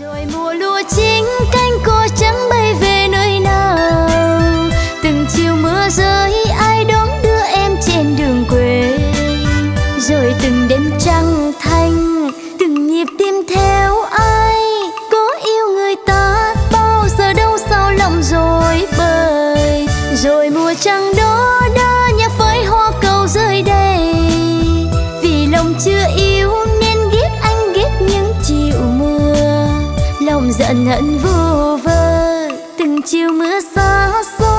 Rồi mùa lúa chín cánh cô trắng bay về nơi nào, từng chiều mưa rơi ai đón đưa em trên đường quê. Rồi từng đêm trăng thanh, từng nhịp tim theo ai, có yêu người ta bao giờ đâu sao lòng rồi bời. Rồi mùa trăng đó đã nhả với hoa cầu rơi đầy, vì lòng chưa yêu nên ghét anh ghét những chiều mưa. Lòng giận hận vô vơ từng chiều mưa xa xôi.